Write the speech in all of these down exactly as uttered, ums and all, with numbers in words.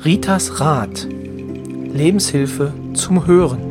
Ritas Rat. Lebenshilfe zum Hören.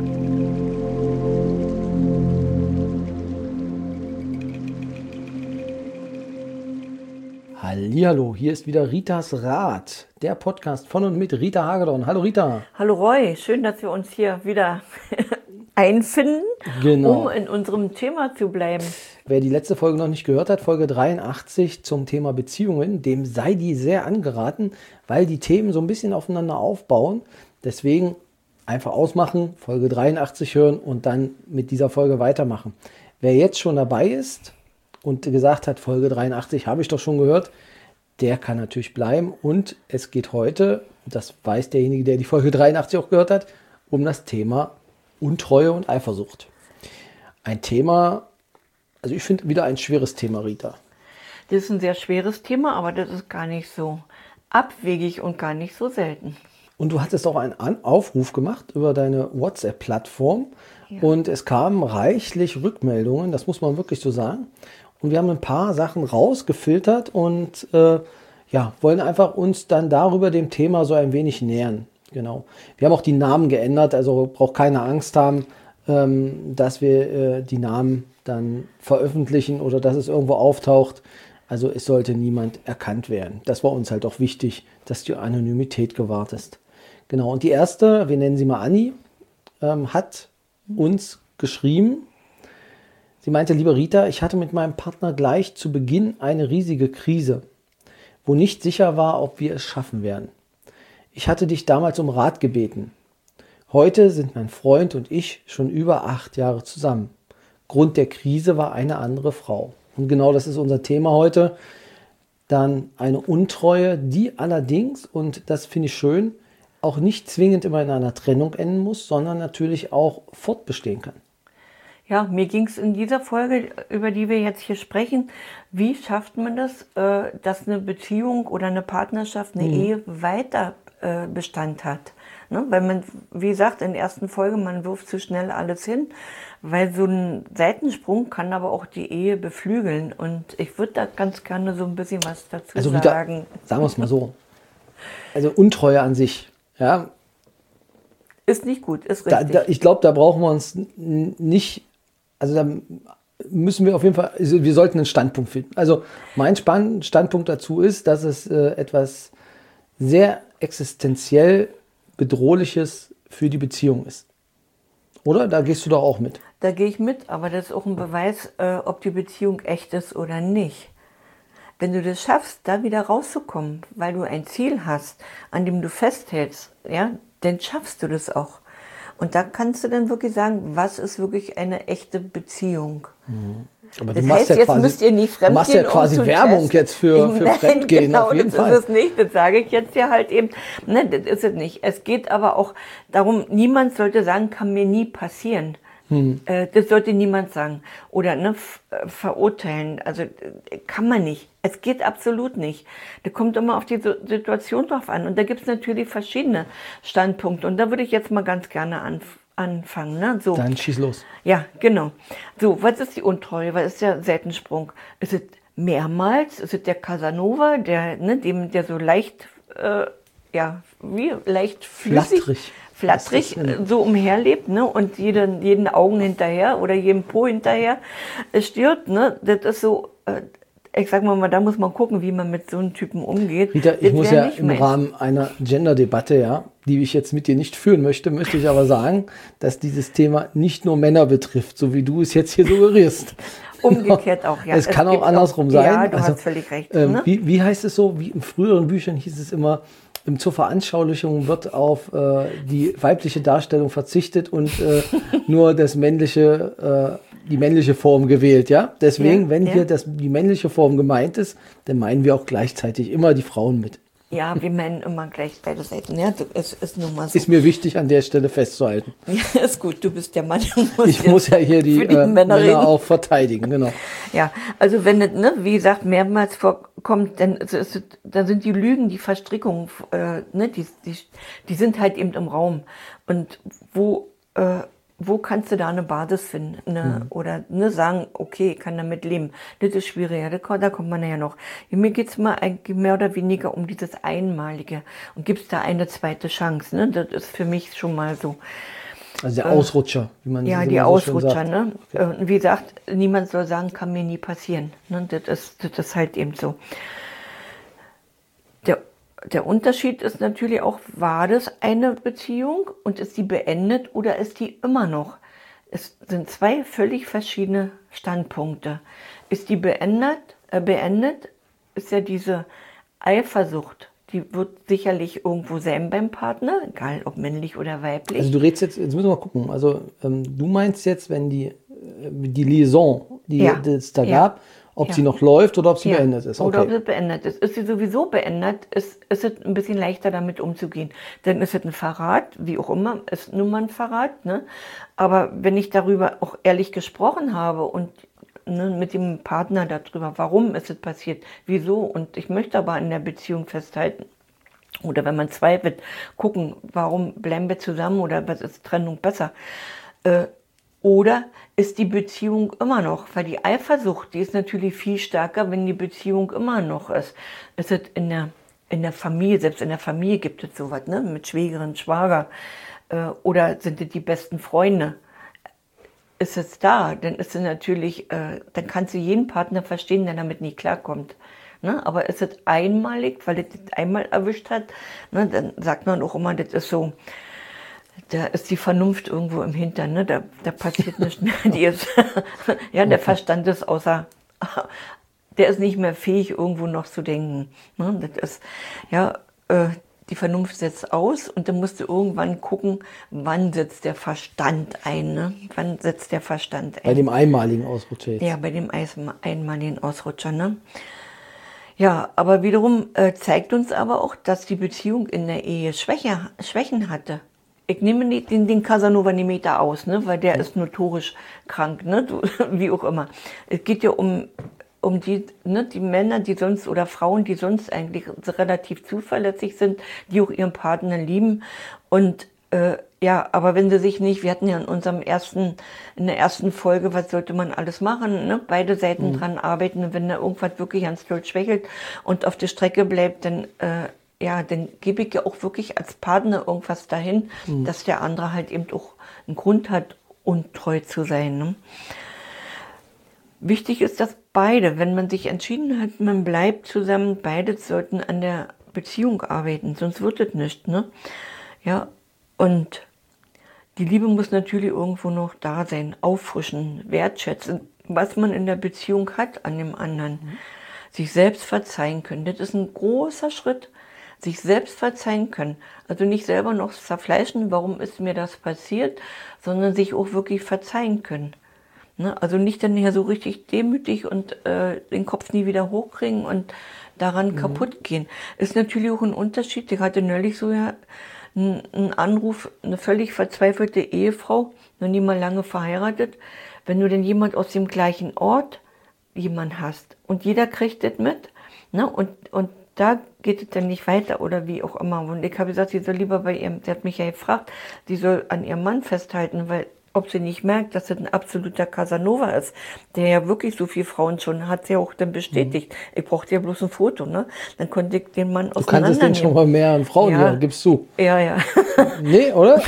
Hallihallo, hier ist wieder Ritas Rat, der Podcast von und mit Rita Hagedorn. Hallo Rita. Hallo Roy, schön, dass wir uns hier wieder einfinden, Genau. um in unserem Thema zu bleiben. Wer die letzte Folge noch nicht gehört hat, Folge dreiundachtzig zum Thema Beziehungen, dem sei die sehr angeraten, weil die Themen so ein bisschen aufeinander aufbauen. Deswegen einfach ausmachen, Folge dreiundachtzig hören und dann mit dieser Folge weitermachen. Wer jetzt schon dabei ist und gesagt hat, Folge dreiundachtzig habe ich doch schon gehört, der kann natürlich bleiben. Und es geht heute, das weiß derjenige, der die Folge dreiundachtzig auch gehört hat, um das Thema Untreue und Eifersucht. Ein Thema, also ich finde wieder ein schweres Thema, Rita. Das ist ein sehr schweres Thema, aber das ist gar nicht so abwegig und gar nicht so selten. Und du hattest auch einen Aufruf gemacht über deine WhatsApp-Plattform. Ja. Und es kamen reichlich Rückmeldungen, das muss man wirklich so sagen. Und wir haben ein paar Sachen rausgefiltert und äh, ja, wollen einfach uns dann darüber dem Thema so ein wenig nähern. Genau. Wir haben auch die Namen geändert, also braucht keine Angst haben, ähm, dass wir äh, die Namen dann veröffentlichen oder dass es irgendwo auftaucht. Also es sollte niemand erkannt werden. Das war uns halt auch wichtig, dass die Anonymität gewahrt ist. Genau. Und die erste, wir nennen sie mal Anni, ähm, hat uns geschrieben. Sie meinte, liebe Rita, ich hatte mit meinem Partner gleich zu Beginn eine riesige Krise, wo nicht sicher war, ob wir es schaffen werden. Ich hatte dich damals um Rat gebeten. Heute sind mein Freund und ich schon über acht Jahre zusammen. Grund der Krise war eine andere Frau. Und genau das ist unser Thema heute. Dann eine Untreue, die allerdings, und das finde ich schön, auch nicht zwingend immer in einer Trennung enden muss, sondern natürlich auch fortbestehen kann. Ja, mir ging es in dieser Folge, über die wir jetzt hier sprechen, wie schafft man das, äh, dass eine Beziehung oder eine Partnerschaft, eine mhm. Ehe weiter äh, Bestand hat. Ne? Weil man, wie gesagt, in der ersten Folge, man wirft zu schnell alles hin, weil so ein Seitensprung kann aber auch die Ehe beflügeln. Und ich würde da ganz gerne so ein bisschen was dazu also sagen. Wieder, sagen wir es mal so. Also Untreue an sich, ja. Ist nicht gut, ist richtig. Da, da, ich glaube, da brauchen wir uns nicht, also da müssen wir auf jeden Fall, also wir sollten einen Standpunkt finden. Also mein Standpunkt dazu ist, dass es äh, etwas sehr existenziell Bedrohliches für die Beziehung ist. Oder? Da gehst du doch auch mit. Da gehe ich mit, aber das ist auch ein Beweis, äh, ob die Beziehung echt ist oder nicht. Wenn du das schaffst, da wieder rauszukommen, weil du ein Ziel hast, an dem du festhältst, ja, dann schaffst du das auch. Und da kannst du dann wirklich sagen, was ist wirklich eine echte Beziehung. Mhm. Aber das du machst heißt, ja jetzt quasi, müsst ihr nicht fremdgehen. Du machst ja quasi um Werbung testen. jetzt für, für Nein, Fremdgehen, genau, auf jeden das Fall. Das ist es nicht, das sage ich jetzt ja halt eben. Ne, das ist es nicht. Es geht aber auch darum, niemand sollte sagen, kann mir nie passieren. Hm. Äh, das sollte niemand sagen. Oder ne, f- verurteilen. Also kann man nicht. Es geht absolut nicht. Da kommt immer auf die Situation drauf an. Und da gibt es natürlich verschiedene Standpunkte. Und da würde ich jetzt mal ganz gerne anfangen. Anfangen, ne? So. Dann schieß los. Ja, genau. So, was ist die Untreue? Was ist der Seitensprung? Ist es mehrmals? Ist es der Casanova, der, ne, dem, der so leicht, äh, ja, wie leicht flüssig, flattrig, flattrig äh, so umherlebt, ne, und jeden, jeden Augen hinterher oder jedem Po hinterher äh, stirbt, ne? Das ist so, äh, ich sag mal, da muss man gucken, wie man mit so einem Typen umgeht. Rita, ich das muss ja nicht im meins. Rahmen einer Gender-Debatte, ja, die ich jetzt mit dir nicht führen möchte, möchte ich aber sagen, dass dieses Thema nicht nur Männer betrifft, so wie du es jetzt hier suggerierst. Umgekehrt auch, ja. Es, es kann auch andersrum auch, sein. Ja, du also, hast völlig recht. Ähm, ne? wie, wie heißt es so? Wie in früheren Büchern hieß es immer, ähm, zur Veranschaulichung wird auf äh, die weibliche Darstellung verzichtet und äh, nur das männliche, äh, die männliche Form gewählt. Ja? Deswegen, ja, wenn ja. hier das, die männliche Form gemeint ist, dann meinen wir auch gleichzeitig immer die Frauen mit. Ja, wir meinen immer gleich beide Seiten. Ja, es ist nun mal so. Ist mir wichtig, an der Stelle festzuhalten. Ja, ist gut, du bist der Mann. Ich muss ja hier die, die äh, Männer, Männer auch verteidigen, genau. Ja, also wenn es, ne, wie gesagt, mehrmals vorkommt, dann, ist es, dann sind die Lügen, die Verstrickungen, äh, ne, die, die, die sind halt eben im Raum. Und wo äh, wo kannst du da eine Basis finden? Ne? Mhm. Oder ne, sagen, okay, ich kann damit leben. Das ist schwierig, ja, da kommt man ja noch. Mir geht es mal eigentlich mehr oder weniger um dieses Einmalige. Und gibt es da eine zweite Chance? Ne? Das ist für mich schon mal so. Also der Ausrutscher, wie man ja, so die Ausrutscher, sagt. Ne? Okay. Wie gesagt, niemand soll sagen, kann mir nie passieren. Ne? Das ist, das ist halt eben so. Der, der Unterschied ist natürlich auch, war das eine Beziehung und ist die beendet oder ist die immer noch? Es sind zwei völlig verschiedene Standpunkte. Ist die beendet, äh, beendet, ist ja diese Eifersucht. Die wird sicherlich irgendwo sein beim Partner, egal ob männlich oder weiblich. Also du redest jetzt, jetzt müssen wir mal gucken, also ähm, du meinst jetzt, wenn die, äh, die Liaison, die ja. es da ja. gab, ob ja. sie noch läuft oder ob sie ja. beendet ist. Okay. Oder ob sie beendet ist. Ist sie sowieso beendet, ist, ist es ein bisschen leichter damit umzugehen. Dann ist es ein Verrat, wie auch immer, ist nun mal ein Verrat. Ne? Aber wenn ich darüber auch ehrlich gesprochen habe und ne, mit dem Partner darüber, warum ist es passiert, wieso, und ich möchte aber an der Beziehung festhalten. Oder wenn man zweifelt, gucken, warum bleiben wir zusammen oder was ist Trennung besser? Äh, oder ist die Beziehung immer noch? Weil die Eifersucht, die ist natürlich viel stärker, wenn die Beziehung immer noch ist. Ist es in der, in der Familie, selbst in der Familie gibt es sowas, ne? Mit Schwägerin, Schwager. Äh, oder sind es die besten Freunde? Ist es da, dann ist es natürlich, äh, dann kannst du jeden Partner verstehen, der damit nicht klarkommt. Ne? Aber ist es einmalig, weil es das einmal erwischt hat, ne? Dann sagt man auch immer, das ist so, da ist die Vernunft irgendwo im Hintern, ne? da, da passiert nichts mehr. Die ist, ja, der Verstand ist außer, der ist nicht mehr fähig, irgendwo noch zu denken. Ne? Das ist, ja, äh, die Vernunft setzt aus und dann musst du irgendwann gucken, wann setzt der Verstand ein. Ne? Wann setzt der Verstand ein? Bei dem einmaligen Ausrutscher jetzt. Ja, bei dem einmaligen Ausrutscher. Ne? Ja, aber wiederum äh, zeigt uns aber auch, dass die Beziehung in der Ehe Schwäche, Schwächen hatte. Ich nehme nicht den, den Casanova Nemeter aus, ne? Weil der ja. ist notorisch krank, ne? Du, wie auch immer. Es geht ja um um die, ne, die Männer, die sonst oder Frauen, die sonst eigentlich relativ zuverlässig sind, die auch ihren Partner lieben. Und äh, ja, aber wenn sie sich nicht, wir hatten ja in unserem ersten, in der ersten Folge, was sollte man alles machen, ne? Beide Seiten mhm. dran arbeiten. Und wenn da irgendwas wirklich ganz doll schwächelt und auf der Strecke bleibt, dann äh, ja, dann gebe ich ja auch wirklich als Partner irgendwas dahin, mhm. dass der andere halt eben auch einen Grund hat, untreu zu sein. Ne? Wichtig ist, dass beide, wenn man sich entschieden hat, man bleibt zusammen, beide sollten an der Beziehung arbeiten, sonst wird es nicht. Ne? Ja, und die Liebe muss natürlich irgendwo noch da sein, auffrischen, wertschätzen, was man in der Beziehung hat an dem anderen. Mhm. Sich selbst verzeihen können, das ist ein großer Schritt. Sich selbst verzeihen können. Also nicht selber noch zerfleischen, warum ist mir das passiert, sondern sich auch wirklich verzeihen können. Ne? Also nicht dann ja so richtig demütig und äh, den Kopf nie wieder hochkriegen und daran mhm. kaputt gehen. Ist natürlich auch ein Unterschied. Ich hatte neulich so ja einen, einen Anruf, eine völlig verzweifelte Ehefrau, noch nie mal lange verheiratet. Wenn du denn jemand aus dem gleichen Ort jemand hast und jeder kriegt das mit, ne? und, und da geht es dann nicht weiter oder wie auch immer. Und ich habe gesagt, sie soll lieber bei ihrem, sie hat mich ja gefragt, sie soll an ihrem Mann festhalten, weil ob sie nicht merkt, dass das ein absoluter Casanova ist, der ja wirklich so viele Frauen schon hat, sie auch dann bestätigt. Mhm. Ich brauchte ja bloß ein Foto, ne? Dann konnte ich den Mann auseinandernehmen. Du kannst es den schon mal mehreren Frauen ja. hören, gibst du. Ja, ja. Nee, oder?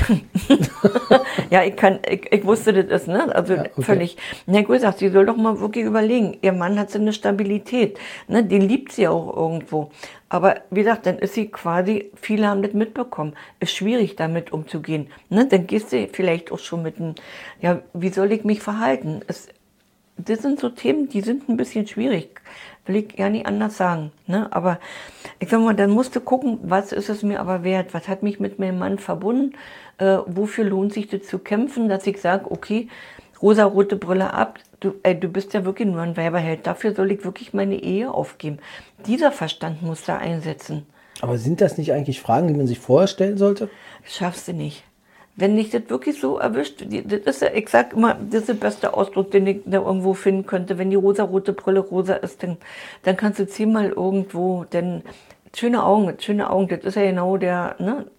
Ja, ich kann, ich, ich wusste das ist, ne? Also ja, okay. völlig. Na gut, sagt, sie soll doch mal wirklich überlegen. Ihr Mann hat so eine Stabilität, ne? Den liebt sie auch irgendwo. Aber wie gesagt, dann ist sie quasi, viele haben das mitbekommen, ist schwierig damit umzugehen. Ne? Dann gehst du vielleicht auch schon mit einem, ja, wie soll ich mich verhalten? Es, das sind so Themen, die sind ein bisschen schwierig, will ich gar nicht anders sagen. Ne? Aber ich sag mal, dann musst du gucken, was ist es mir aber wert? Was hat mich mit meinem Mann verbunden? Äh, wofür lohnt sich das zu kämpfen, dass ich sage, okay, rosa-rote Brille ab, du, ey, du bist ja wirklich nur ein Weiberheld, dafür soll ich wirklich meine Ehe aufgeben. Dieser Verstand muss da einsetzen. Aber sind das nicht eigentlich Fragen, die man sich vorher stellen sollte? Das schaffst du nicht. Wenn dich das wirklich so erwischt, das ist ja, ich sag immer, das ist der beste Ausdruck, den ich da irgendwo finden könnte. Wenn die rosa-rote Brille rosa ist, dann, dann kannst du zehnmal irgendwo, denn schöne Augen, schöne Augen, das ist ja genau der, ne,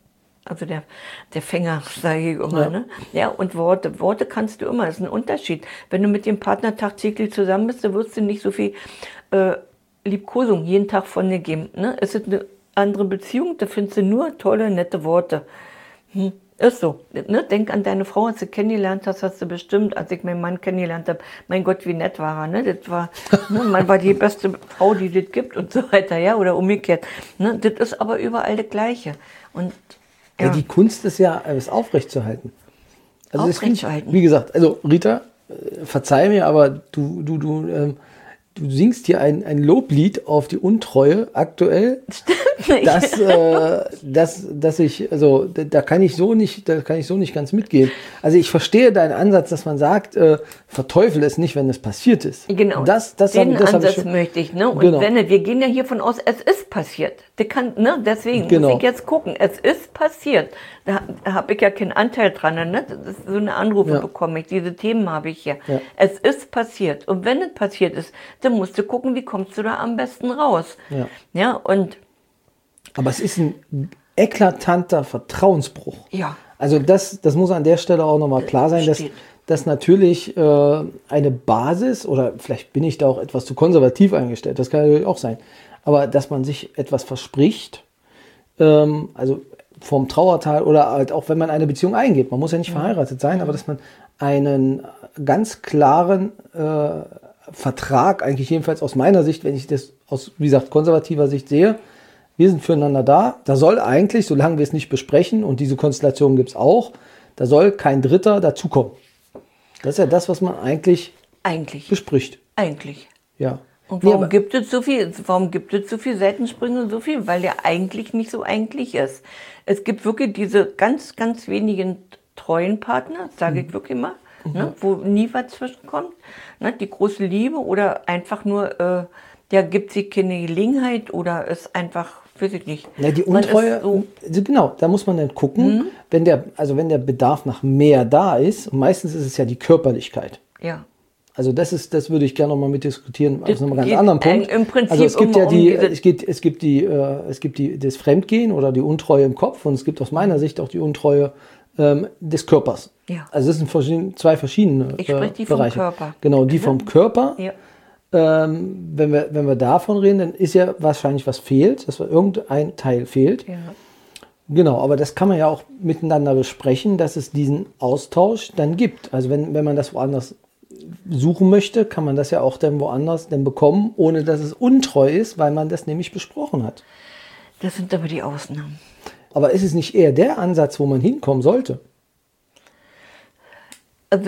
also der, der Fänger, sage ich immer. Ja. Ne? Ja, und Worte. Worte kannst du immer, das ist ein Unterschied. Wenn du mit dem Partner tagtäglich zusammen bist, dann wirst du nicht so viel äh, Liebkosung jeden Tag von dir geben. Ne? Es ist eine andere Beziehung, da findest du nur tolle, nette Worte. Hm. Ist so. Ne? Denk an deine Frau, als du kennengelernt hast, hast du bestimmt, als ich meinen Mann kennengelernt habe, mein Gott, wie nett war er. Ne? Das war, ne? Man war die beste Frau, die es gibt und so weiter, ja, oder umgekehrt. Ne? Das ist aber überall das Gleiche. Und, ja. Ja, die Kunst ist ja, es aufrechtzuerhalten. Also das find ich, Aufrechtzuerhalten. wie gesagt, also Rita, äh, verzeih mir, aber du, du, du, ähm, du singst hier ein, ein Loblied auf die Untreue aktuell. Stimmt nicht. Dass, äh, dass, dass ich, also da, da kann ich so nicht, da kann ich so nicht ganz mitgehen. Also ich verstehe deinen Ansatz, dass man sagt, äh, verteufel es nicht, wenn es passiert ist. Genau, das, das den hab, das Ansatz hab ich schon, möchte ich. Ne? Und Genau. wenn, wir gehen ja hiervon aus, es ist passiert. Der kann, ne? Deswegen Genau. muss ich jetzt gucken, es ist passiert. Da, da habe ich ja keinen Anteil dran. Ne? Das ist so eine Anrufe Ja. bekomme ich, diese Themen habe ich hier. Ja. Es ist passiert. Und wenn es passiert ist, dann musst du gucken, wie kommst du da am besten raus. Ja. Ja, und Aber es ist ein eklatanter Vertrauensbruch. ja, Also das, das muss an der Stelle auch nochmal klar sein, dass, Steht. dass natürlich äh, eine Basis, oder vielleicht bin ich da auch etwas zu konservativ eingestellt, das kann natürlich auch sein, aber dass man sich etwas verspricht, ähm, also vom Trauertal oder halt auch wenn man eine Beziehung eingeht, man muss ja nicht verheiratet sein, aber dass man einen ganz klaren äh, Vertrag, eigentlich jedenfalls aus meiner Sicht, wenn ich das aus, wie gesagt, konservativer Sicht sehe, wir sind füreinander da. Da soll eigentlich, solange wir es nicht besprechen, und diese Konstellation gibt es auch, da soll kein Dritter dazukommen. Das ist ja das, was man eigentlich eigentlich, bespricht. eigentlich. Ja. Und Nee, warum aber- gibt es so viel, warum gibt es so viel Seitensprünge und so viel? Weil der eigentlich nicht so eigentlich ist. Es gibt wirklich diese ganz, ganz wenigen treuen Partner, sage ich wirklich mal, ne, wo nie was zwischenkommt. Ne, die große Liebe oder einfach nur, äh, der gibt sich keine Gelegenheit oder ist einfach, weiß ich nicht. Ja, die Man ist Untreue, so, also genau, da muss man dann gucken, wenn der, also wenn der Bedarf nach mehr da ist, und meistens ist es ja die Körperlichkeit. ja. Also das ist, das würde ich gerne nochmal mitdiskutieren, Das aus einem ganz geht anderen ein- Punkt. im Prinzip also es gibt um- ja um die, diese- es gibt, es gibt die, äh, es gibt die, das Fremdgehen oder die Untreue im Kopf und es gibt aus meiner Sicht auch die Untreue ähm, des Körpers. Ja. Also das sind verschieden, zwei verschiedene Ich äh, sprech die vom Bereiche. Körper. Genau, die vom Körper. Ja. Ähm, wenn wir, wenn wir davon reden, dann ist ja wahrscheinlich was fehlt, dass irgendein Teil fehlt. Ja. Genau, aber das kann man ja auch miteinander besprechen, dass es diesen Austausch dann gibt. Also wenn, wenn man das woanders suchen möchte, kann man das ja auch dann woanders dann bekommen, ohne dass es untreu ist, weil man das nämlich besprochen hat. Das sind aber die Ausnahmen. Aber ist es nicht eher der Ansatz, wo man hinkommen sollte? Also,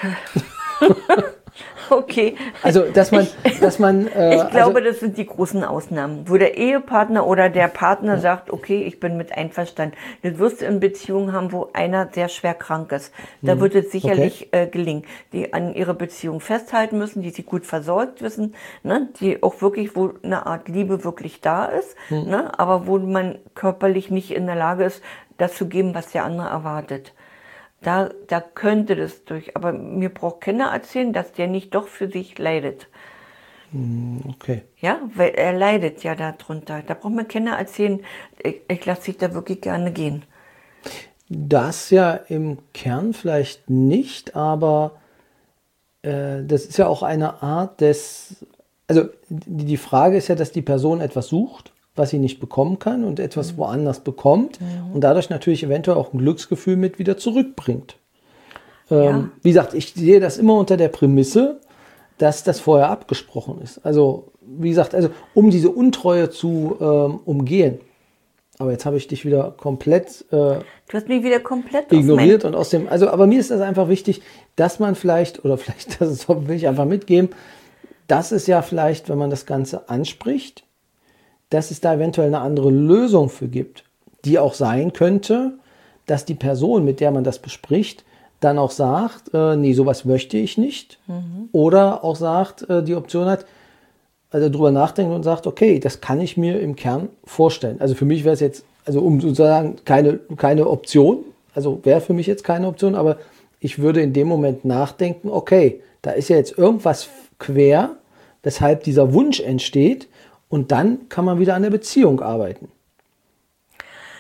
okay. Also, dass man, dass man, äh, Ich glaube, also, das sind die großen Ausnahmen, wo der Ehepartner oder der Partner sagt, okay, ich bin mit einverstanden. Das wirst du in Beziehungen haben, wo einer sehr schwer krank ist. Da wird es sicherlich äh, gelingen, die an ihrer Beziehung festhalten müssen, die sie gut versorgt wissen, ne? Die auch wirklich, wo eine Art Liebe wirklich da ist, ne? Aber wo man körperlich nicht in der Lage ist, das zu geben, was der andere erwartet. Da, da könnte das durch, aber mir braucht keiner erzählen, dass der nicht doch für sich leidet. okay. Ja, weil er leidet ja darunter. Da braucht mir keiner erzählen, ich, ich lasse sich da wirklich gerne gehen. Das ja im Kern vielleicht nicht, aber äh, das ist ja auch eine Art des, also die, die Frage ist ja, dass die Person etwas sucht, was sie nicht bekommen kann und etwas woanders bekommt und dadurch natürlich eventuell auch ein Glücksgefühl mit wieder zurückbringt. Ähm, Ja. Wie gesagt, ich sehe das immer unter der Prämisse, dass das vorher abgesprochen ist. Also wie gesagt, also um diese Untreue zu ähm, umgehen. Aber jetzt habe ich dich wieder komplett äh, Du hast mich wieder komplett ignoriert auf und aus dem, also aber mir ist das einfach wichtig, dass man vielleicht, oder vielleicht, das ist, will ich einfach mitgeben, dass es ja vielleicht, wenn man das Ganze anspricht, dass es da eventuell eine andere Lösung für gibt, die auch sein könnte, dass die Person, mit der man das bespricht, dann auch sagt, äh, nee, sowas möchte ich nicht. Oder auch sagt, äh, die Option hat, also drüber nachdenkt und sagt, okay, das kann ich mir im Kern vorstellen. Also für mich wäre es jetzt, also um sozusagen keine, keine Option, also wäre für mich jetzt keine Option, aber ich würde in dem Moment nachdenken, okay, da ist ja jetzt irgendwas quer, weshalb dieser Wunsch entsteht und dann kann man wieder an der Beziehung arbeiten.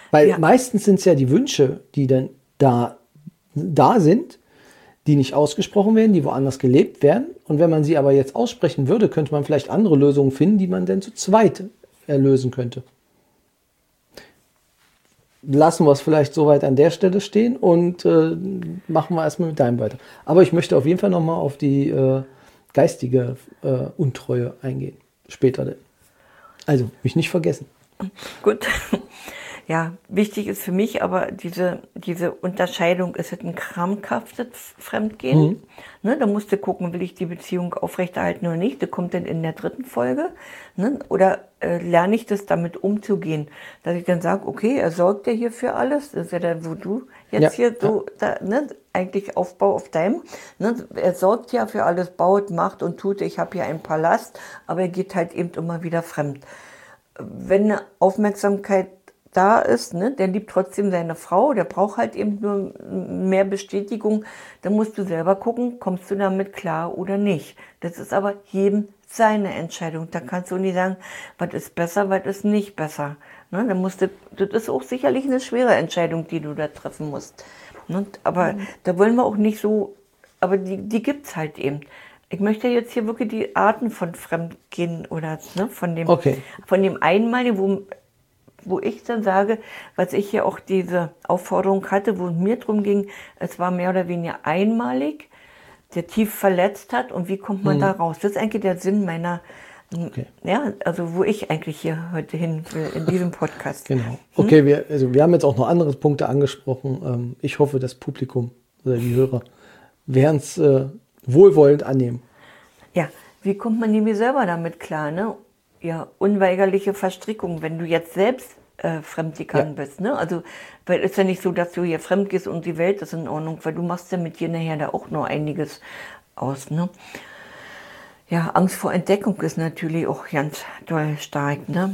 Weil Ja. meistens sind es ja die Wünsche, die dann da, da sind, die nicht ausgesprochen werden, die woanders gelebt werden. Und wenn man sie aber jetzt aussprechen würde, könnte man vielleicht andere Lösungen finden, die man dann zu zweit erlösen könnte. Lassen wir es vielleicht soweit an der Stelle stehen und äh, machen wir erstmal mit deinem weiter. Aber ich möchte auf jeden Fall nochmal auf die äh, geistige äh, Untreue eingehen. Später denn. Also, mich nicht vergessen. Gut. Ja, wichtig ist für mich aber diese, diese Unterscheidung, ist es ein krampfhaftes Fremdgehen? Mhm. Ne, da musst du gucken, will ich die Beziehung aufrechterhalten oder nicht? Das kommt dann in der dritten Folge. Ne? Oder äh, lerne ich das damit umzugehen? Dass ich dann sage, okay, er sorgt ja hier für alles. Das ist ja dann, wo du jetzt Ja, hier so, da, ne, eigentlich Aufbau auf deinem. Ne? Er sorgt ja für alles, baut, macht und tut. Ich habe hier einen Palast, aber er geht halt eben immer wieder fremd. Wenn eine Aufmerksamkeit da ist, ne, der liebt trotzdem seine Frau, der braucht halt eben nur mehr Bestätigung, dann musst du selber gucken, kommst du damit klar oder nicht. Das ist aber jedem seine Entscheidung. Da kannst du nicht sagen, was ist besser, was ist nicht besser. Ne, dann musst du, das ist auch sicherlich eine schwere Entscheidung, die du da treffen musst. Ne, aber mhm. da wollen wir auch nicht so, aber die, die gibt's halt eben. Ich möchte jetzt hier wirklich die Arten von Fremdgehen oder ne, von dem, Okay. von dem Einmaligen, wo wo ich dann sage, was ich hier auch diese Aufforderung hatte, wo es mir drum ging, es war mehr oder weniger einmalig, der tief verletzt hat und wie kommt man Mhm. da raus? Das ist eigentlich der Sinn meiner, Okay. ja, also wo ich eigentlich hier heute hin will, in diesem Podcast. Genau. Okay, wir, also wir haben jetzt auch noch andere Punkte angesprochen. Ähm, ich hoffe, das Publikum oder die Hörer werden es äh, wohlwollend annehmen. Ja, wie kommt man nämlich selber damit klar, ne? Ja, unweigerliche Verstrickung, wenn du jetzt selbst äh, fremdgegangen Ja. bist, ne? Also, weil es ist ja nicht so, dass du hier fremd gehst und die Welt ist in Ordnung, weil du machst ja mit dir nachher da auch noch einiges aus, ne? Ja, Angst vor Entdeckung ist natürlich auch ganz doll stark, ne?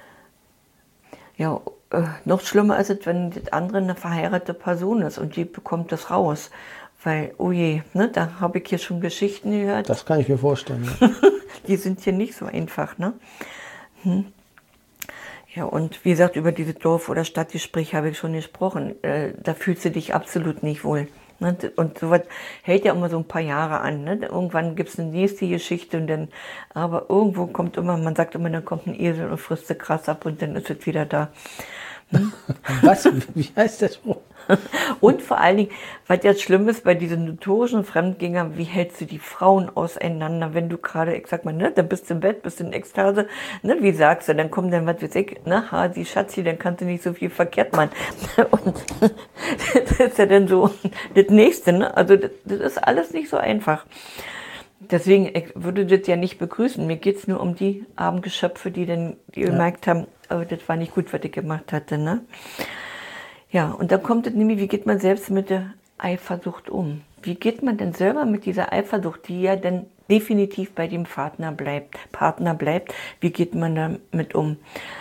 Ja, äh, noch schlimmer ist es, wenn das andere eine verheiratete Person ist und die bekommt das raus. Weil, oh je, ne, da habe ich hier schon Geschichten gehört. Das kann ich mir vorstellen. Ja. Die sind hier nicht so einfach, ne? Hm. Ja, und wie gesagt, über dieses Dorf- oder Stadtgespräch habe ich schon gesprochen. Äh, da fühlst du dich absolut nicht wohl. Ne? Und sowas hält ja immer so ein paar Jahre an. Ne? Irgendwann gibt es eine nächste Geschichte und dann, aber irgendwo kommt immer, man sagt immer, dann kommt ein Esel und frisst das Gras ab und dann ist es wieder da. Hm? Was? Wie heißt der Spruch? Und vor allen Dingen, was jetzt schlimm ist bei diesen notorischen Fremdgängern, wie hältst du die Frauen auseinander, wenn du gerade, ich sag mal, ne, dann bist du im Bett, bist in Ekstase, ne, wie sagst du, dann kommt dann, was weiß ich, ne, Hasi, Schatzi, dann kannst du nicht so viel verkehrt machen. Und das ist ja dann so das Nächste, ne, also das, das ist alles nicht so einfach. Deswegen, ich würde das ja nicht begrüßen, mir geht's nur um die armen Geschöpfe, die dann die Ja. gemerkt haben, oh, das war nicht gut, was ich gemacht hatte, ne. Ja, und dann kommt es nämlich, wie geht man selbst mit der Eifersucht um? Wie geht man denn selber mit dieser Eifersucht, die ja dann definitiv bei dem Partner bleibt, Partner bleibt, wie geht man damit um?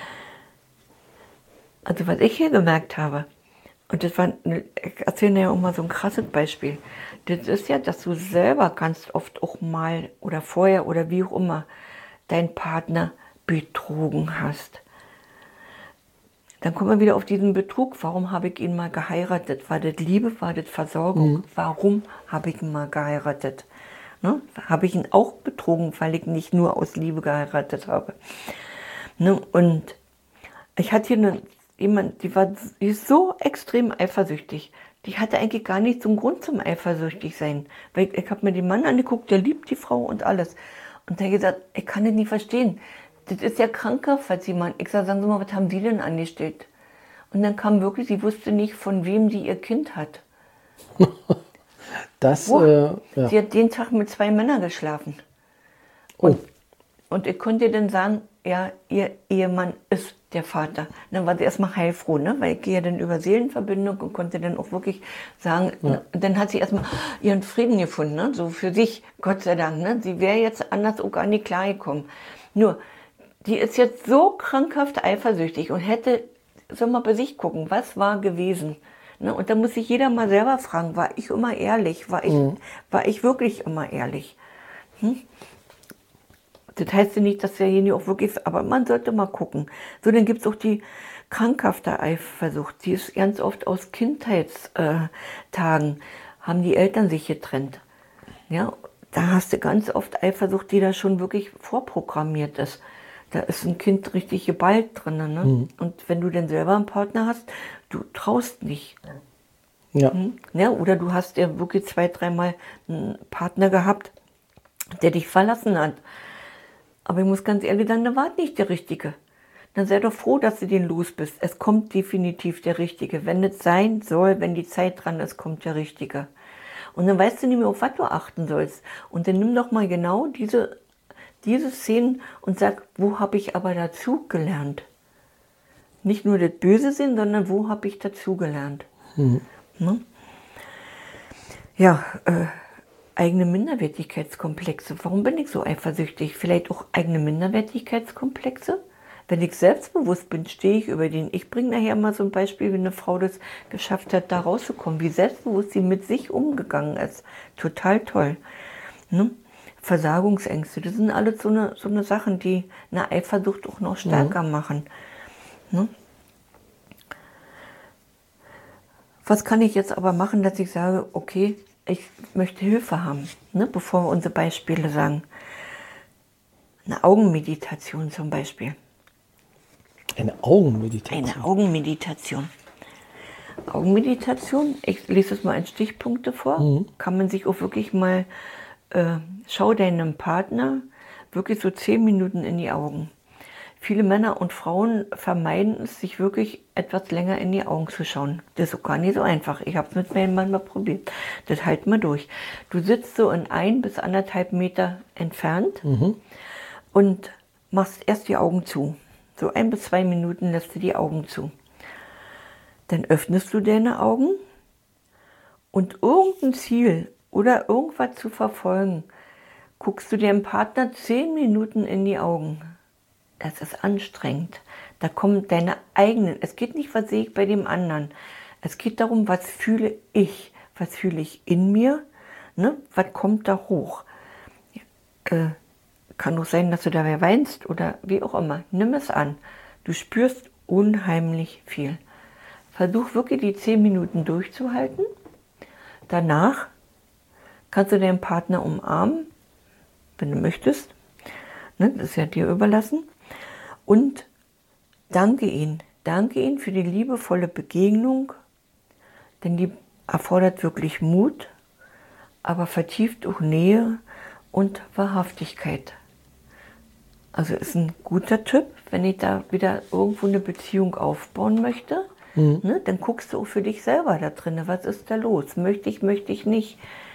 Also was ich hier gemerkt habe, und das war, ich erzähle ja auch mal so ein krasses Beispiel, das ist ja, dass du selber ganz oft auch mal oder vorher oder wie auch immer deinen Partner betrogen hast. Dann kommen wir wieder auf diesen Betrug. Warum habe ich ihn mal geheiratet? War das Liebe? War das Versorgung? Mhm. Warum habe ich ihn mal geheiratet? Ne? Habe ich ihn auch betrogen, weil ich nicht nur aus Liebe geheiratet habe? Ne? Und ich hatte hier eine, jemand, die war die ist so extrem eifersüchtig. Die hatte eigentlich gar nicht so einen Grund zum eifersüchtig sein. Weil ich, ich habe mir den Mann angeguckt, der liebt die Frau und alles. Und der hat gesagt, ich kann das nicht verstehen. Das ist ja krankhaft, falls jemand. Ich sage, sagen Sie mal, was haben Sie denn angestellt? Und dann kam wirklich, sie wusste nicht, von wem sie ihr Kind hat. Das, Boah, äh, ja. Sie hat den Tag mit zwei Männern geschlafen. Oh. Und, und ich konnte ihr dann sagen, ja, ihr Ehemann ist der Vater. Dann war sie erstmal heilfroh, ne? Weil ich gehe ja dann über Seelenverbindung und konnte dann auch wirklich sagen, Ja. ne? Dann hat sie erstmal ihren Frieden gefunden, ne? So für sich, Gott sei Dank. Ne? Sie wäre jetzt anders auch gar nicht klargekommen. Nur, die ist jetzt so krankhaft eifersüchtig und hätte, soll mal bei sich gucken, was war gewesen. Ne? Und da muss sich jeder mal selber fragen, war ich immer ehrlich? War ich, Mhm. war ich wirklich immer ehrlich? Hm? Das heißt ja nicht, dass derjenige auch wirklich, aber man sollte mal gucken. So, dann gibt es auch die krankhafte Eifersucht. Die ist ganz oft aus Kindheitstagen, haben die Eltern sich getrennt. Ja, da hast du ganz oft Eifersucht, die da schon wirklich vorprogrammiert ist. Da ist ein Kind richtig geballt drin. Ne? Mhm. Und wenn du dann selber einen Partner hast, du traust nicht. Ja. Mhm. Ja, oder du hast ja wirklich zwei, dreimal einen Partner gehabt, der dich verlassen hat. Aber ich muss ganz ehrlich sagen, da war nicht der Richtige. Dann sei doch froh, dass du den los bist. Es kommt definitiv der Richtige. Wenn es sein soll, wenn die Zeit dran ist, kommt der Richtige. Und dann weißt du nicht mehr, auf was du achten sollst. Und dann nimm doch mal genau diese, diese Szenen und sag, wo habe ich aber dazu gelernt? Nicht nur das Böse sehen, sondern wo habe ich dazu gelernt? Mhm. Ne? Ja, äh, eigene Minderwertigkeitskomplexe. Warum bin ich so eifersüchtig? Vielleicht auch eigene Minderwertigkeitskomplexe? Wenn ich selbstbewusst bin, stehe ich über den. Ich bringe nachher mal so ein Beispiel, wie eine Frau das geschafft hat, da rauszukommen, wie selbstbewusst sie mit sich umgegangen ist. Total toll. Ne? Versagungsängste, das sind alles so eine, so eine Sachen, die eine Eifersucht auch noch stärker mhm. machen. Ne? Was kann ich jetzt aber machen, dass ich sage, okay, ich möchte Hilfe haben, ne? Bevor wir unsere Beispiele sagen. Eine Augenmeditation zum Beispiel. Eine Augenmeditation? Eine Augenmeditation. Augenmeditation, ich lese es mal in Stichpunkte vor, mhm. kann man sich auch wirklich mal, äh, schau deinem Partner wirklich so zehn Minuten in die Augen. Viele Männer und Frauen vermeiden es, sich wirklich etwas länger in die Augen zu schauen. Das ist auch gar nicht so einfach. Ich habe es mit meinem Mann mal probiert. Das halt mal durch. Du sitzt so in ein bis anderthalb Meter entfernt mhm. und machst erst die Augen zu. So ein bis zwei Minuten lässt du die Augen zu. Dann öffnest du deine Augen und irgendein Ziel oder irgendwas zu verfolgen, guckst du deinem Partner zehn Minuten in die Augen. Das ist anstrengend. Da kommen deine eigenen, es geht nicht, was sehe ich bei dem anderen. Es geht darum, was fühle ich, was fühle ich in mir, ne? Was kommt da hoch. Äh, Kann auch sein, dass du dabei weinst oder wie auch immer. Nimm es an. Du spürst unheimlich viel. Versuch wirklich die zehn Minuten durchzuhalten. Danach kannst du deinen Partner umarmen, wenn du möchtest. Ne, das ist ja dir überlassen. Und danke ihm. Danke ihm für die liebevolle Begegnung, denn die erfordert wirklich Mut, aber vertieft auch Nähe und Wahrhaftigkeit. Also ist ein guter Tipp, wenn ich da wieder irgendwo eine Beziehung aufbauen möchte, mhm. ne, dann guckst du auch für dich selber da drin, was ist da los? Möchte ich, möchte ich nicht?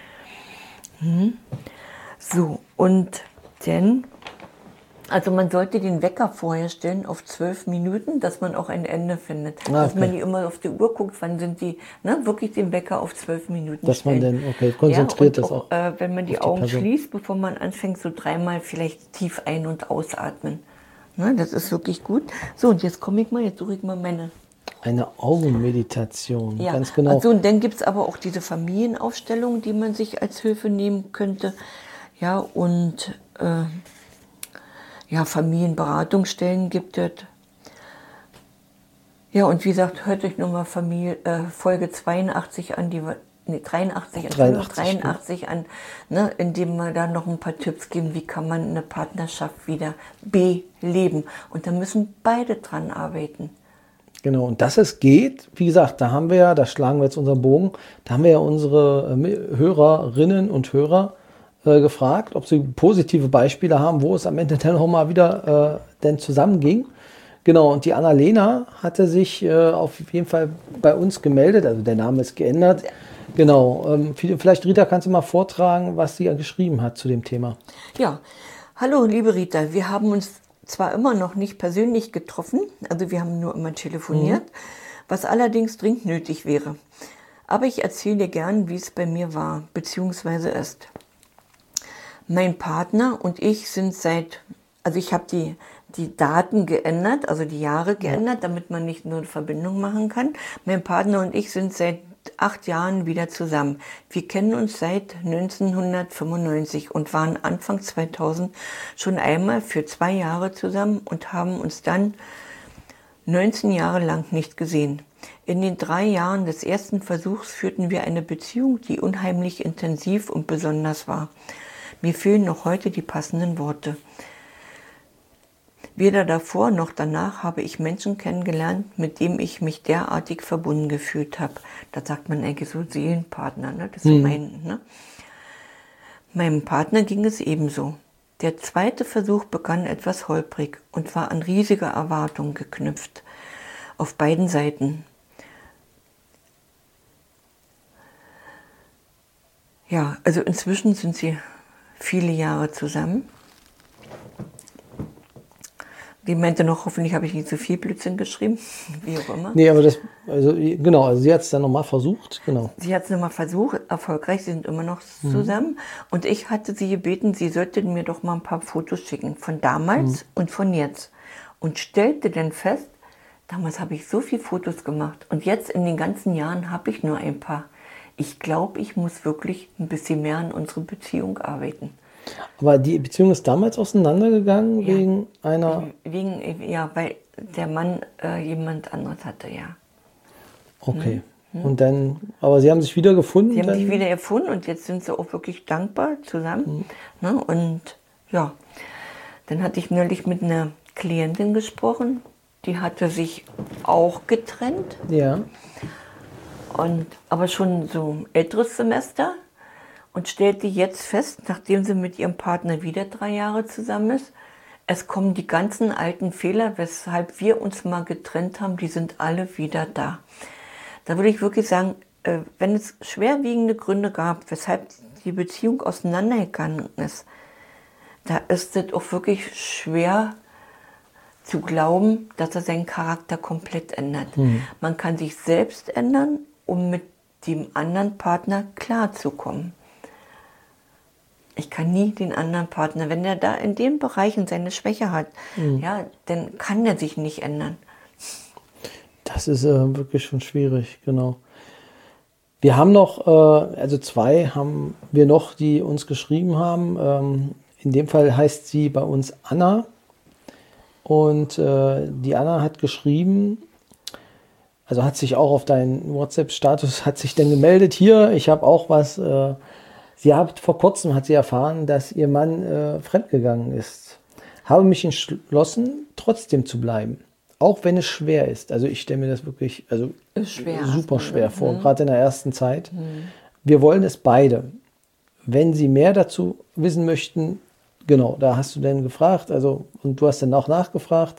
Mhm. So, und dann, also man sollte den Wecker vorher stellen auf zwölf Minuten, dass man auch ein Ende findet. Ah, okay. Dass man nicht immer auf die Uhr guckt, wann sind die, ne, wirklich den Wecker auf zwölf Minuten dass stellen. Dass man dann, okay, konzentriert ja, das auch. auch äh, wenn man die, die Augen Person. schließt, bevor man anfängt, so dreimal vielleicht tief ein- und ausatmen. Ne, das ist wirklich gut. So, und jetzt komme ich mal, jetzt suche ich mal meine... Eine Augenmeditation, ja. ganz genau. Also, und dann gibt es aber auch diese Familienaufstellung, die man sich als Hilfe nehmen könnte. Ja, und... Äh, Ja, Familienberatungsstellen gibt es. Ja, und wie gesagt, hört euch nochmal Familie, äh, Folge zweiundachtzig an, die wir, nee, dreiundachtzig, dreiundachtzig, dreiundachtzig an, ne, indem wir da noch ein paar Tipps geben, wie kann man eine Partnerschaft wieder beleben. Und da müssen beide dran arbeiten. Genau, und dass es geht, wie gesagt, da haben wir ja, da schlagen wir jetzt unseren Bogen, da haben wir ja unsere äh, Hörerinnen und Hörer gefragt, ob sie positive Beispiele haben, wo es am Ende dann auch mal wieder äh, denn zusammenging. Genau, und die Annalena hatte sich äh, auf jeden Fall bei uns gemeldet, also der Name ist geändert. Genau, ähm, vielleicht Rita, kannst du mal vortragen, was sie geschrieben hat zu dem Thema. Ja, hallo liebe Rita, wir haben uns zwar immer noch nicht persönlich getroffen, also wir haben nur immer telefoniert, mhm. was allerdings dringend nötig wäre. Aber ich erzähle dir gern, wie es bei mir war, beziehungsweise ist. Mein Partner und ich sind seit, also ich habe die, die Daten geändert, also die Jahre geändert, damit man nicht nur eine Verbindung machen kann. Mein Partner und ich sind seit acht Jahren wieder zusammen. Wir kennen uns seit neunzehnhundertfünfundneunzig und waren Anfang zweitausend schon einmal für zwei Jahre zusammen und haben uns dann neunzehn Jahre lang nicht gesehen. In den drei Jahren des ersten Versuchs führten wir eine Beziehung, die unheimlich intensiv und besonders war. Mir fehlen noch heute die passenden Worte. Weder davor noch danach habe ich Menschen kennengelernt, mit denen ich mich derartig verbunden gefühlt habe. Da sagt man eigentlich so Seelenpartner, ne? Das ist so mein, ne? Meinem Partner ging es ebenso. Der zweite Versuch begann etwas holprig und war an riesige Erwartungen geknüpft. Auf beiden Seiten. Ja, also inzwischen sind sie viele Jahre zusammen. Die meinte noch, hoffentlich habe ich nicht so viel Blödsinn geschrieben, wie auch immer. Nee, aber das, also genau, also sie hat es dann nochmal versucht, genau. Sie hat es nochmal versucht, erfolgreich, sie sind immer noch zusammen. Mhm. Und ich hatte sie gebeten, sie sollte mir doch mal ein paar Fotos schicken, von damals mhm. und von jetzt. Und stellte dann fest, damals habe ich so viele Fotos gemacht und jetzt in den ganzen Jahren habe ich nur ein paar. Ich glaube, ich muss wirklich ein bisschen mehr an unsere Beziehung arbeiten. Aber die Beziehung ist damals auseinandergegangen Ja. wegen einer... Wegen, ja, weil der Mann äh, jemand anderes hatte, ja. Okay. Mhm. Und dann, aber sie haben sich wieder gefunden? Sie haben dann? sich wieder erfunden und jetzt sind sie auch wirklich dankbar zusammen. Mhm. Ne? Und ja, dann hatte ich neulich mit einer Klientin gesprochen, die hatte sich auch getrennt. Ja. Und, aber schon so ein älteres Semester. Und stellte jetzt fest, nachdem sie mit ihrem Partner wieder drei Jahre zusammen ist, es kommen die ganzen alten Fehler, weshalb wir uns mal getrennt haben, die sind alle wieder da. Da würde ich wirklich sagen, wenn es schwerwiegende Gründe gab, weshalb die Beziehung auseinandergegangen ist, da ist es auch wirklich schwer zu glauben, dass er seinen Charakter komplett ändert. Mhm. Man kann sich selbst ändern, um mit dem anderen Partner klarzukommen. Ich kann nie den anderen Partner, wenn er da in den Bereichen seine Schwäche hat, mhm. ja, dann kann er sich nicht ändern. Das ist äh, wirklich schon schwierig, genau. Wir haben noch, äh, also zwei haben wir noch, die uns geschrieben haben. Ähm, in dem Fall heißt sie bei uns Anna. Und äh, die Anna hat geschrieben, also hat sich auch auf deinen WhatsApp-Status, hat sich dann gemeldet, hier, ich habe auch was... Äh, Sie hat vor kurzem hat sie erfahren, dass ihr Mann äh, fremdgegangen ist. Habe mich entschlossen, trotzdem zu bleiben, auch wenn es schwer ist. Also ich stelle mir das wirklich, also schwer super schwer vor, mhm. gerade in der ersten Zeit. Mhm. Wir wollen es beide. Wenn Sie mehr dazu wissen möchten, genau, da hast du dann gefragt, also und du hast dann auch nachgefragt.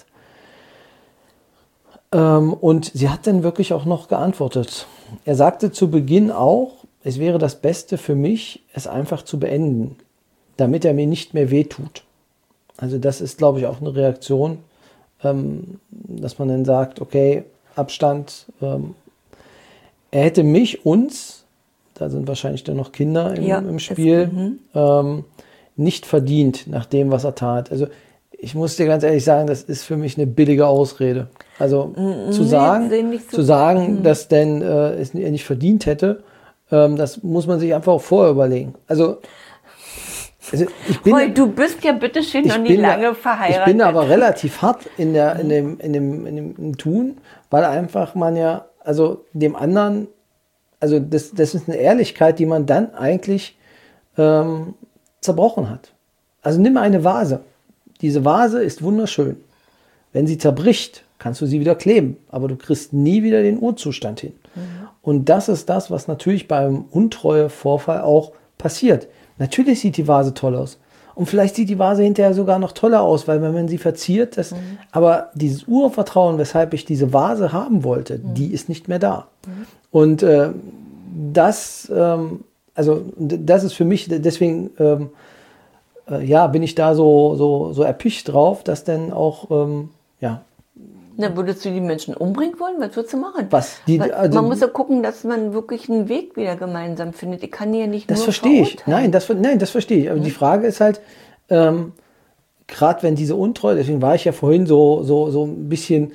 Ähm, und sie hat dann wirklich auch noch geantwortet. Er sagte zu Beginn auch, es wäre das Beste für mich, es einfach zu beenden, damit er mir nicht mehr wehtut. Also das ist, glaube ich, auch eine Reaktion, ähm, dass man dann sagt, okay, Abstand. Ähm, er hätte mich, uns, da sind wahrscheinlich dann noch Kinder im, ja, im Spiel, es, ähm, nicht verdient nach dem, was er tat. Also ich muss dir ganz ehrlich sagen, das ist für mich eine billige Ausrede. Also nee, zu sagen, so zu sagen, mhm. dass denn äh, es er nicht verdient hätte, das muss man sich einfach auch vorher überlegen. Also, also ich bin, Roy, du bist ja bitteschön noch nie lange verheiratet. Ich bin aber relativ hart in, der, in, dem, in, dem, in dem im Tun, weil einfach man ja, also dem anderen, also das, das ist eine Ehrlichkeit, die man dann eigentlich ähm, zerbrochen hat. Also nimm eine Vase. Diese Vase ist wunderschön. Wenn sie zerbricht, kannst du sie wieder kleben, aber du kriegst nie wieder den Urzustand hin. Mhm. Und das ist das, was natürlich beim Untreue-Vorfall auch passiert. Natürlich sieht die Vase toll aus. Und vielleicht sieht die Vase hinterher sogar noch toller aus, weil wenn man sie verziert, das, mhm. aber dieses Urvertrauen, weshalb ich diese Vase haben wollte, mhm. die ist nicht mehr da. Mhm. Und äh, das, ähm, also das ist für mich, deswegen ähm, äh, ja, bin ich da so, so, so erpicht drauf, dass dann auch, ähm, ja, Na, würdest du die Menschen umbringen wollen? Was würdest du machen? Was? Die, also, man muss ja gucken, dass man wirklich einen Weg wieder gemeinsam findet. Ich kann die ja nicht das nur verstehe ich. verurteilen. Nein, das, nein, das verstehe ich. Aber mhm. die Frage ist halt, ähm, gerade wenn diese Untreue, deswegen war ich ja vorhin so, so, so ein bisschen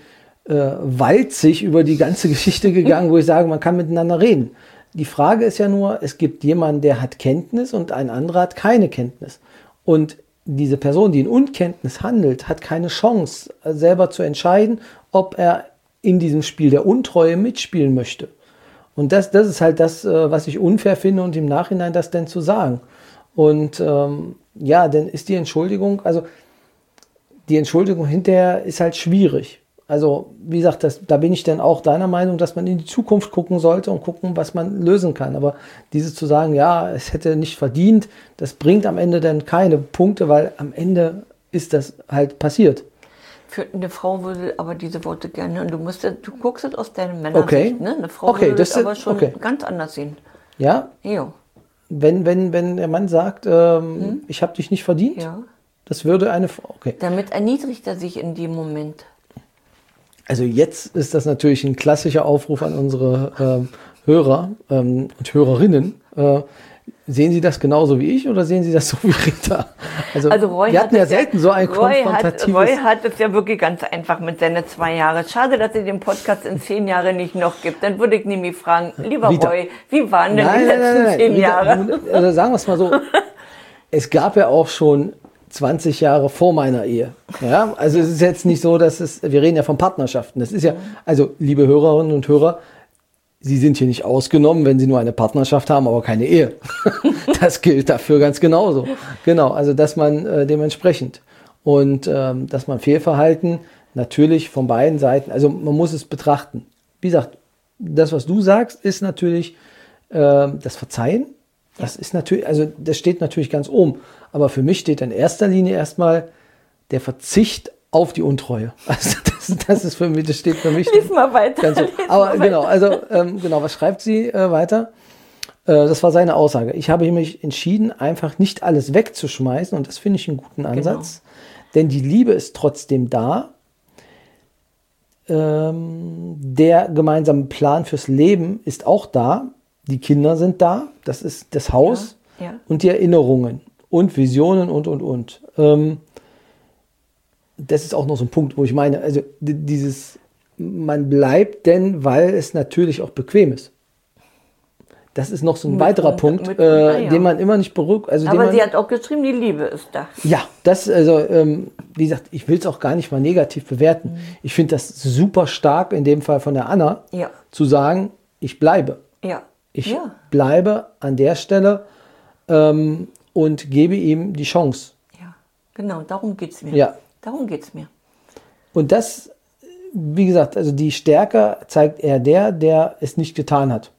äh, walzig über die ganze Geschichte gegangen, wo ich sage, man kann miteinander reden. Die Frage ist ja nur, es gibt jemanden, der hat Kenntnis und ein anderer hat keine Kenntnis. Und diese Person, die in Unkenntnis handelt, hat keine Chance, selber zu entscheiden, ob er in diesem Spiel der Untreue mitspielen möchte. Und das, das ist halt das, was ich unfair finde und im Nachhinein das denn zu sagen. Und ähm, ja, dann ist die Entschuldigung, also die Entschuldigung hinterher ist halt schwierig. Also wie gesagt, das, da bin ich dann auch deiner Meinung, dass man in die Zukunft gucken sollte und gucken, was man lösen kann. Aber dieses zu sagen, ja, es hätte nicht verdient, das bringt am Ende dann keine Punkte, weil am Ende ist das halt passiert. Für eine Frau würde aber diese Worte gerne, und du musst, du guckst es aus deinem Männersicht, okay. ne? Eine Frau okay, würde das, das aber schon okay. ganz anders sehen. Ja? Jo. Wenn, wenn, wenn der Mann sagt, ähm, hm? ich habe dich nicht verdient, ja. das würde eine Frau, okay. Damit erniedrigt er sich in dem Moment. Also jetzt ist das natürlich ein klassischer Aufruf an unsere ähm, Hörer ähm, und Hörerinnen. Äh, sehen Sie das genauso wie ich oder sehen Sie das so wie Rita? Also, also Roy wir hatten ja selten so ein Roy konfrontatives... Hat, Roy hat es ja wirklich ganz einfach mit seinen zwei Jahren. Schade, dass es den Podcast in zehn Jahren nicht noch gibt. Dann würde ich nämlich fragen, lieber Rita. Roy, wie waren denn nein, die nein, letzten nein, nein, zehn Rita, Jahre? Also sagen wir es mal so, es gab ja auch schon zwanzig Jahre vor meiner Ehe. Ja, also es ist jetzt nicht so, dass es, wir reden ja von Partnerschaften. Das ist ja, also liebe Hörerinnen und Hörer, Sie sind hier nicht ausgenommen, wenn Sie nur eine Partnerschaft haben, aber keine Ehe. Das gilt dafür ganz genauso. Genau, also dass man äh, dementsprechend und ähm, dass man Fehlverhalten natürlich von beiden Seiten, also man muss es betrachten. Wie gesagt, das, was du sagst, ist natürlich äh, das Verzeihen. Das ist natürlich, also das steht natürlich ganz oben. Aber für mich steht in erster Linie erstmal der Verzicht auf die Untreue. Also das, das ist für mich, das steht für mich. Lies mal weiter. Ganz so. Aber genau, also ähm, genau, was schreibt sie äh, weiter? Äh, das war seine Aussage. Ich habe mich entschieden, einfach nicht alles wegzuschmeißen und das finde ich einen guten Ansatz. Genau. Denn die Liebe ist trotzdem da. Ähm, der gemeinsame Plan fürs Leben ist auch da. Die Kinder sind da. Das ist das Haus ja, ja. und die Erinnerungen und Visionen und, und, und. Ähm, das ist auch noch so ein Punkt, wo ich meine, also dieses, man bleibt denn, weil es natürlich auch bequem ist. Das ist noch so ein mit weiterer und, Punkt, mit, äh, ja. den man immer nicht berückt. Also aber man, sie hat auch geschrieben, die Liebe ist da. Ja, das, also, ähm, wie gesagt, ich will es auch gar nicht mal negativ bewerten. Mhm. Ich finde das super stark, in dem Fall von der Anna, ja. zu sagen, ich bleibe. Ja. Ich ja. bleibe an der Stelle ähm, und gebe ihm die Chance. Ja, genau, darum geht es mir. Ja. Darum geht es mir. Und das, wie gesagt, also die Stärke zeigt eher der, der es nicht getan hat.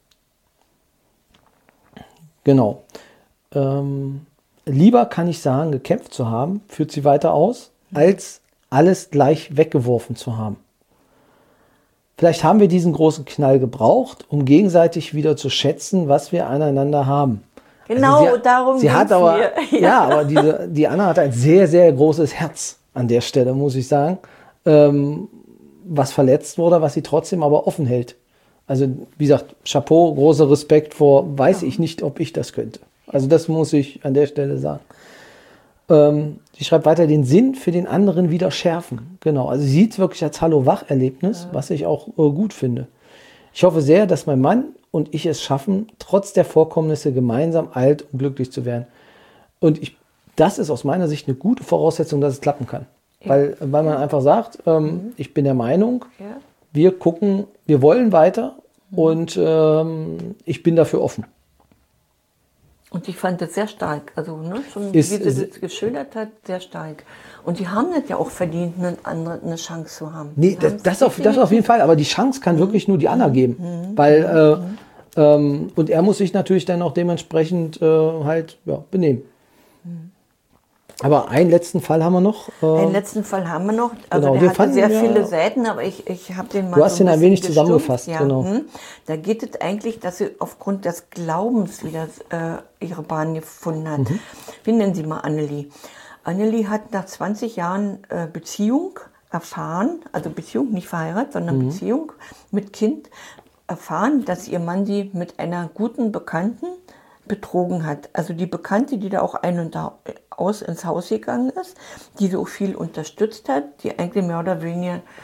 Genau. Ähm, lieber kann ich sagen, gekämpft zu haben, führt sie weiter aus, mhm. als alles gleich weggeworfen zu haben. Vielleicht haben wir diesen großen Knall gebraucht, um gegenseitig wieder zu schätzen, was wir aneinander haben. Genau, also sie, darum sie hat aber, mir. Ja, ja aber diese, die Anna hat ein sehr, sehr großes Herz an der Stelle, muss ich sagen, ähm, was verletzt wurde, was sie trotzdem aber offen hält. Also wie gesagt, Chapeau, großer Respekt vor, weiß ja. ich nicht, ob ich das könnte. Also das muss ich an der Stelle sagen. Ähm, sie schreibt weiter, den Sinn für den anderen wieder schärfen. Genau, also sie sieht es wirklich als Hallo-Wach-Erlebnis, ja. was ich auch äh, gut finde. Ich hoffe sehr, dass mein Mann und ich es schaffen, trotz der Vorkommnisse gemeinsam alt und glücklich zu werden. Und ich, das ist aus meiner Sicht eine gute Voraussetzung, dass es klappen kann. Ja. Weil, weil man einfach sagt, ähm, mhm. ich bin der Meinung, ja. wir gucken, wir wollen weiter mhm. und ähm, ich bin dafür offen. Und ich fand das sehr stark, also ne, schon ist, wie sie das geschildert hat, sehr stark. Und die haben das ja auch verdient, eine, andere, eine Chance zu haben. Nee, das, das, auf, das auf jeden Fall, aber die Chance kann mhm. wirklich nur die Anna geben. Mhm. Weil, äh, mhm. ähm, und er muss sich natürlich dann auch dementsprechend äh, halt ja, benehmen. Mhm. Aber einen letzten Fall haben wir noch. Äh, einen letzten Fall haben wir noch. Also genau, der hatte fanden, sehr ja, viele Seiten, aber ich, ich habe den mal Du hast so ihn ein wenig gestimmt. zusammengefasst, ja, genau. Hm. Da geht es eigentlich, dass sie aufgrund des Glaubens wieder äh, ihre Bahn gefunden hat. Mhm. Wie nennen Sie mal Annelie? Annelie hat nach zwanzig Jahren äh, Beziehung erfahren, also Beziehung, nicht verheiratet, sondern mhm. Beziehung mit Kind, erfahren, dass ihr Mann sie mit einer guten Bekannten betrogen hat. Also die Bekannte, die da auch ein und aus ins Haus gegangen ist, die so viel unterstützt hat, die eigentlich mehr oder weniger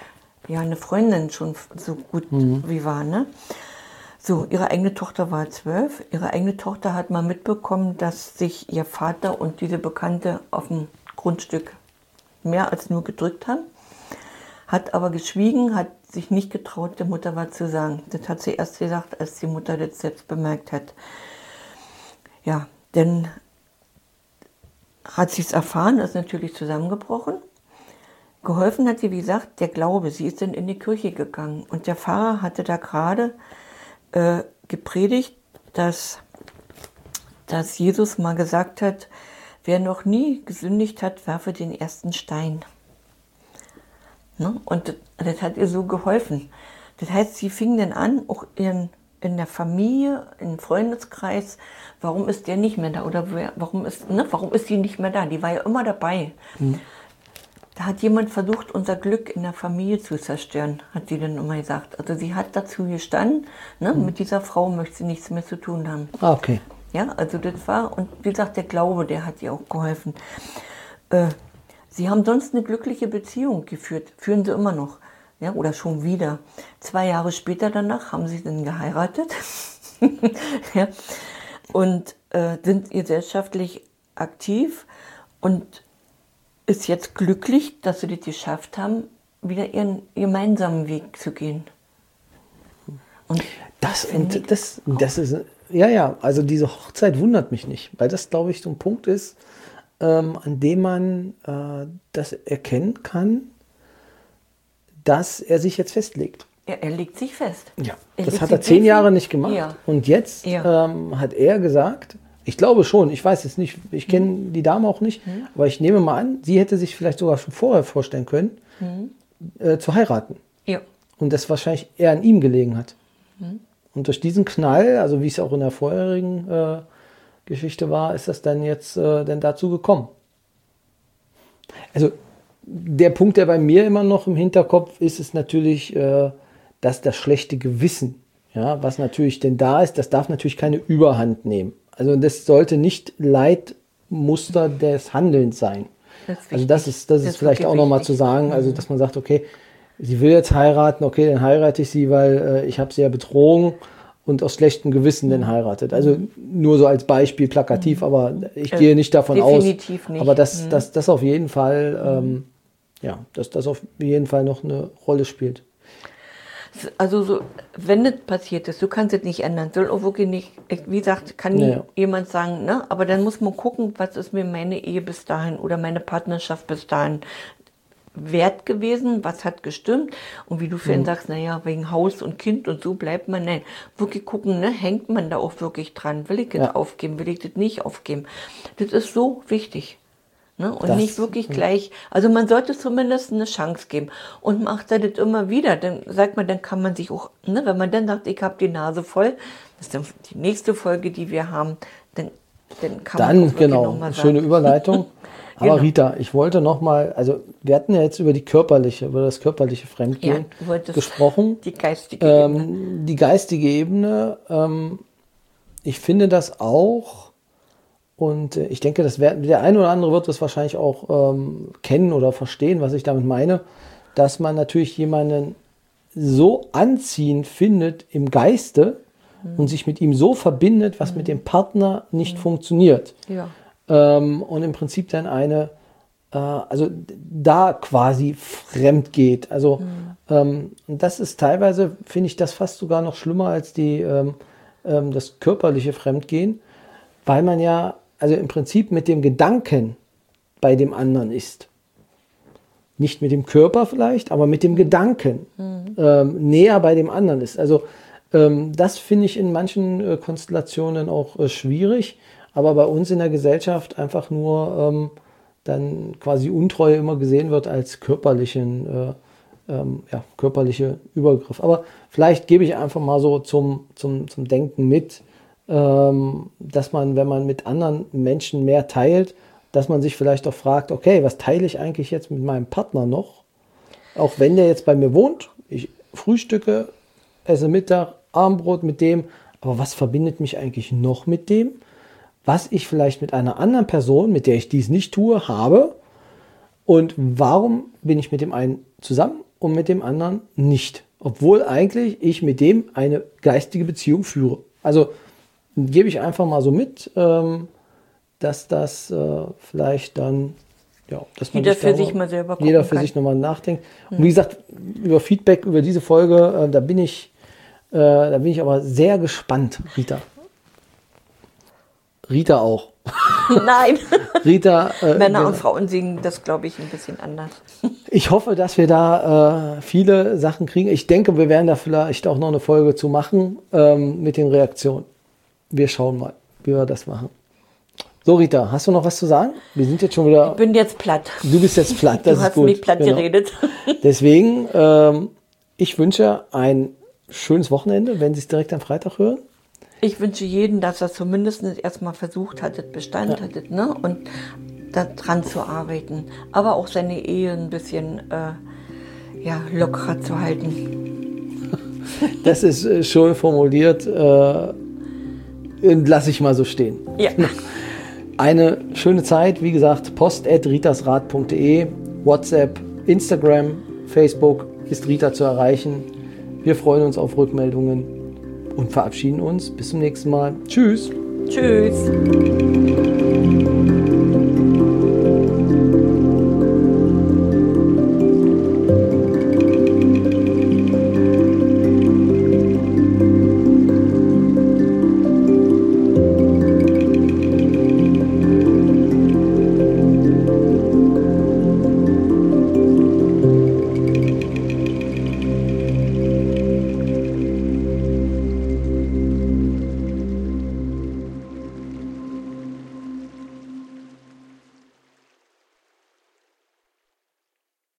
ja eine Freundin schon so gut mhm. wie war, ne? So, ihre eigene Tochter war zwölf. Ihre eigene Tochter hat mal mitbekommen, dass sich ihr Vater und diese Bekannte auf dem Grundstück mehr als nur gedrückt haben. Hat aber geschwiegen, hat sich nicht getraut, der Mutter was zu sagen. Das hat sie erst gesagt, als die Mutter das selbst bemerkt hat. Ja, dann hat sie es erfahren, ist natürlich zusammengebrochen. Geholfen hat sie, wie gesagt, der Glaube. Sie ist dann in die Kirche gegangen. Und der Pfarrer hatte da gerade äh, gepredigt, dass, dass Jesus mal gesagt hat, wer noch nie gesündigt hat, werfe den ersten Stein. Ne? Und das, das hat ihr so geholfen. Das heißt, sie fing dann an, auch in, in der Familie, im Freundeskreis, warum ist der nicht mehr da? Oder wer, warum ist, ne? warum ist sie nicht mehr da? Die war ja immer dabei. Mhm. Da hat jemand versucht, unser Glück in der Familie zu zerstören, hat sie dann immer gesagt. Also sie hat dazu gestanden, ne? Mhm. Mit dieser Frau möchte sie nichts mehr zu tun haben. Ah, okay. Ja, also das war, und wie gesagt, der Glaube, der hat ihr auch geholfen. Äh, sie haben sonst eine glückliche Beziehung geführt, führen sie immer noch, ja, oder schon wieder. Zwei Jahre später danach haben sie dann geheiratet ja, und äh, sind gesellschaftlich aktiv und ist jetzt glücklich, dass sie das geschafft haben, wieder ihren gemeinsamen Weg zu gehen. Und das, und das, das ist, ja, ja, also diese Hochzeit wundert mich nicht, weil das, glaube ich, so ein Punkt ist, ähm, an dem man äh, das erkennen kann, dass er sich jetzt festlegt. Ja, er legt sich fest. Ja, er das hat er zehn Jahre nicht gemacht. Ja. Und jetzt ja. ähm, hat er gesagt, ich glaube schon, ich weiß es nicht, ich kenne mhm. die Dame auch nicht, mhm. aber ich nehme mal an, sie hätte sich vielleicht sogar schon vorher vorstellen können, mhm. äh, zu heiraten. Ja. Und das wahrscheinlich eher an ihm gelegen hat. Mhm. Und durch diesen Knall, also wie es auch in der vorherigen äh, Geschichte war, ist das dann jetzt äh, dann dazu gekommen. Also der Punkt, der bei mir immer noch im Hinterkopf ist, ist natürlich, äh, dass das schlechte Gewissen, ja, was natürlich denn da ist, das darf natürlich keine Überhand nehmen. Also das sollte nicht Leitmuster des Handelns sein. Das also das ist, das, das ist vielleicht auch nochmal zu sagen, also dass man sagt, okay, sie will jetzt heiraten, okay, dann heirate ich sie, weil äh, ich habe sie ja betrogen und aus schlechtem Gewissen dann heiratet. Also nur so als Beispiel plakativ, mhm. aber ich gehe nicht davon Definitiv aus. Nicht. Aber dass mhm. das, das auf jeden Fall, ähm, ja, dass das auf jeden Fall noch eine Rolle spielt. Also so, wenn das passiert ist, du kannst es nicht ändern. Soll auch wirklich nicht, wie gesagt, kann nie naja. jemand sagen, ne? Aber dann muss man gucken, was ist mir meine Ehe bis dahin oder meine Partnerschaft bis dahin wert gewesen, was hat gestimmt und wie du vorhin mhm. sagst, naja, wegen Haus und Kind und so bleibt man, nein, wirklich gucken, ne, hängt man da auch wirklich dran, will ich das ja. aufgeben, will ich das nicht aufgeben, das ist so wichtig, ne? Und das, nicht wirklich ja. gleich, also man sollte zumindest eine Chance geben und macht er das immer wieder, dann sagt man, dann kann man sich auch, ne, wenn man dann sagt, ich habe die Nase voll, das ist dann die nächste Folge, die wir haben, dann, dann kann dann, man auch genau, noch mal schöne sagen. Überleitung. Aber genau. Rita, ich wollte noch mal, also wir hatten ja jetzt über die körperliche, über das körperliche Fremdgehen ja, gesprochen. Die geistige ähm, Ebene. Die geistige Ebene, ähm, ich finde das auch, und äh, ich denke, das wär, der eine oder andere wird das wahrscheinlich auch ähm, kennen oder verstehen, was ich damit meine, dass man natürlich jemanden so anziehend findet im Geiste mhm. und sich mit ihm so verbindet, was mhm. mit dem Partner nicht mhm. funktioniert. Ja. Und im Prinzip dann eine, äh, also da quasi fremd geht. Also mhm. ähm, das ist teilweise, finde ich das fast sogar noch schlimmer als die, ähm, ähm, das körperliche Fremdgehen, weil man ja, also im Prinzip mit dem Gedanken bei dem anderen ist. Nicht mit dem Körper vielleicht, aber mit dem Gedanken mhm. ähm, näher bei dem anderen ist. Also ähm, das finde ich in manchen äh, Konstellationen auch äh, schwierig. Aber bei uns in der Gesellschaft einfach nur ähm, dann quasi Untreue immer gesehen wird als körperlichen, äh, ähm, ja, körperliche Übergriff. Aber vielleicht gebe ich einfach mal so zum, zum, zum Denken mit, ähm, dass man, wenn man mit anderen Menschen mehr teilt, dass man sich vielleicht auch fragt, okay, was teile ich eigentlich jetzt mit meinem Partner noch? Auch wenn der jetzt bei mir wohnt, ich frühstücke, esse Mittag, Abendbrot mit dem, aber was verbindet mich eigentlich noch mit dem? Was ich vielleicht mit einer anderen Person, mit der ich dies nicht tue, habe und warum bin ich mit dem einen zusammen und mit dem anderen nicht. Obwohl eigentlich ich mit dem eine geistige Beziehung führe. Also gebe ich einfach mal so mit, ähm, dass das äh, vielleicht dann, ja, dass man jeder sich für da sich mal selber gucken jeder für kann. sich nochmal nachdenkt. Und wie gesagt, über Feedback über diese Folge, äh, da bin ich, äh, da bin ich aber sehr gespannt, Rita. Rita auch. Nein, Rita, äh, Männer genau. und Frauen singen das, glaube ich, ein bisschen anders. Ich hoffe, dass wir da äh, viele Sachen kriegen. Ich denke, wir werden da vielleicht auch noch eine Folge zu machen ähm, mit den Reaktionen. Wir schauen mal, wie wir das machen. So, Rita, hast du noch was zu sagen? Wir sind jetzt schon wieder... Ich bin jetzt platt. Du bist jetzt platt, das Du ist hast gut. mich platt Genau. geredet. Deswegen, ähm, ich wünsche ein schönes Wochenende, wenn Sie es direkt am Freitag hören. Ich wünsche jedem, dass er zumindest erstmal versucht hattet, Bestand ja. hattet, ne? Und daran zu arbeiten. Aber auch seine Ehe ein bisschen äh, ja, lockerer zu halten. Das ist äh, schon formuliert. Äh, lasse ich mal so stehen. Ja. Eine schöne Zeit. Wie gesagt, post at ritasrat punkt de, WhatsApp, Instagram, Facebook ist Rita zu erreichen. Wir freuen uns auf Rückmeldungen. Und verabschieden uns. Bis zum nächsten Mal. Tschüss. Tschüss.